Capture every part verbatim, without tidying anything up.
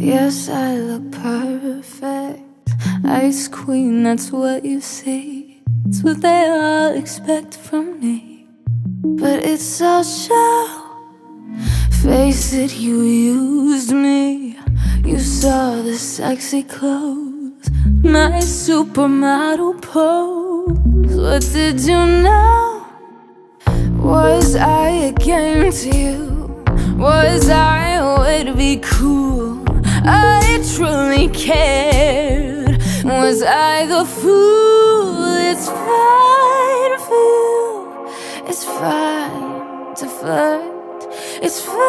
Yes, I look perfect. Ice queen, that's what you see. It's what they all expect from me. But it's all show. Face it, you used me. You saw the sexy clothes, my supermodel pose. What did you know? Was I a game to you? Was I a way to be cool? I truly cared. Was I the fool? It's fine for you. It's fine to flirt. It's fine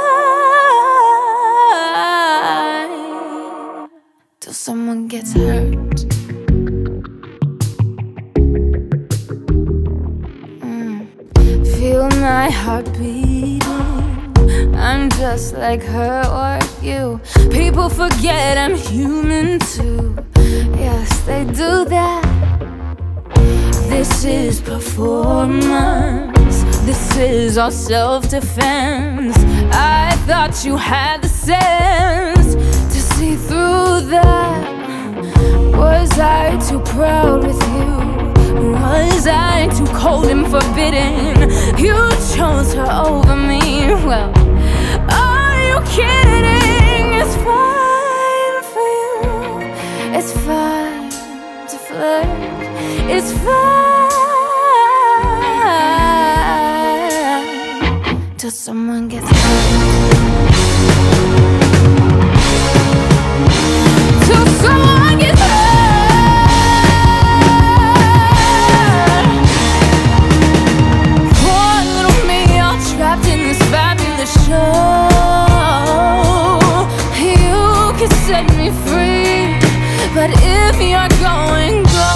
till someone gets hurt. mm. Feel my heart beating. I'm just like her or you. People forget I'm human too. Yes, they do that. This is performance. This is all self-defense. I thought you had the sense to see through that. Was I too proud with you? Was I too cold and forbidding? You chose her over me. Well, are you kidding? It's fine for you. It's fine to flirt. It's fine till someone gets hurt. Till someone gets hurt. Poor little me, all trapped in this fabulous show. You can set me free, but if you're going, go.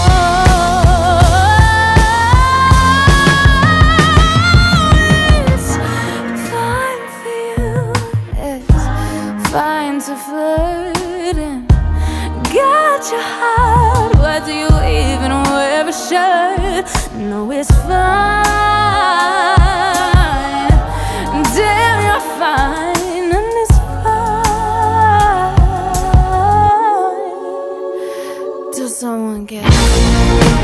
It's fine for you. It's fine to flirt and got your heart. Why do you even wear a shirt? No, it's fine. Damn, you're fine, and it's fine till someone gets